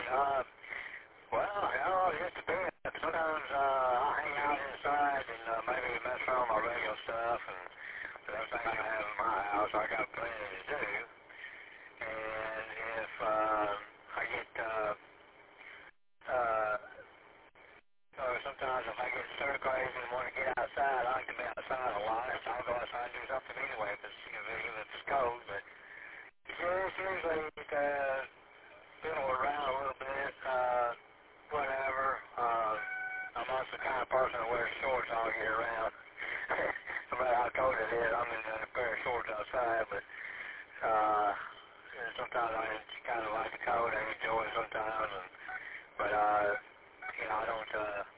Well, just a bit. Sometimes I'll hang out inside and maybe mess around with my radio stuff and everything I have in my house. I got plenty to do. And if I get, sometimes if I get stir crazy and want to get outside, I like to be outside a lot. So I'll go outside and do something anyway if it's cold. But usually fiddle around a little bit, whatever. I'm also the kind of person that wears shorts all year round. No matter how cold it is, I'm in a pair of shorts outside, but sometimes I kind of like the cold. I enjoy it sometimes, but I don't,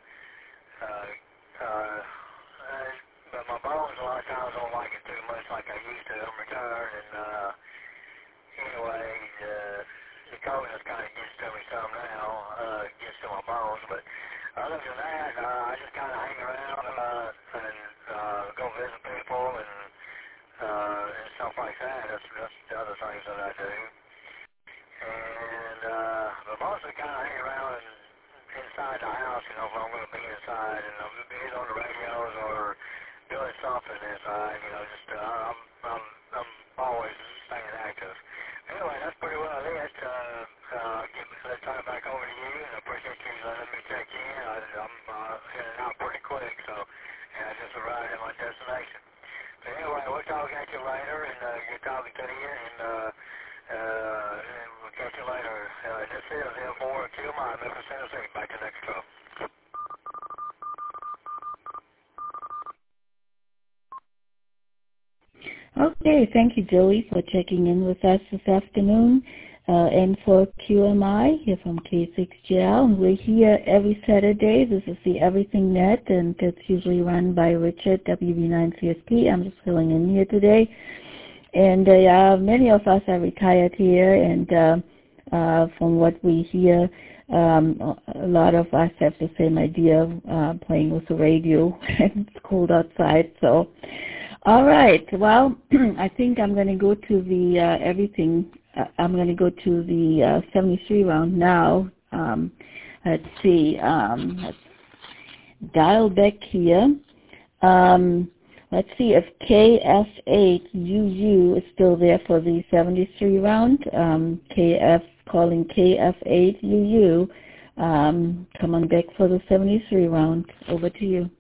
but my bones a lot of times don't like it too much like I used to. I'm retired, and anyway, the coldness kind of gets to me some now, gets to my bones, but other than that, I just kind of hang around and go visit people and stuff like that. That's the other things that I do. And but mostly kind of hang around inside the house, if I'm going to be inside, and I'm either on the radios or doing something inside, just I'm always staying active. Anyway, that's pretty well it. Let's turn it back over to you, and I appreciate you letting me check in. I'm in and out pretty quick, and I just arrived at my destination. But anyway, we'll talk at you later, and good talking to you, and we'll catch you later. This is M4 QMI, Memphis, Tennessee. Back to next show. Okay, thank you, Joey, for checking in with us this afternoon. N4 QMI here from K6GL, and we're here every Saturday. This is the Everything Net, and it's usually run by Richard, WB9CSP. I'm just filling in here today. And many of us are retired here, and from what we hear, a lot of us have the same idea of playing with the radio. It's cold outside, so... All right. Well, I think I'm going to go to the I'm going to go to the 73 round now. Let's see. Let's dial back here. Let's see if KF8UU is still there for the 73 round. Calling KF8UU. Come on back for the 73 round. Over to you.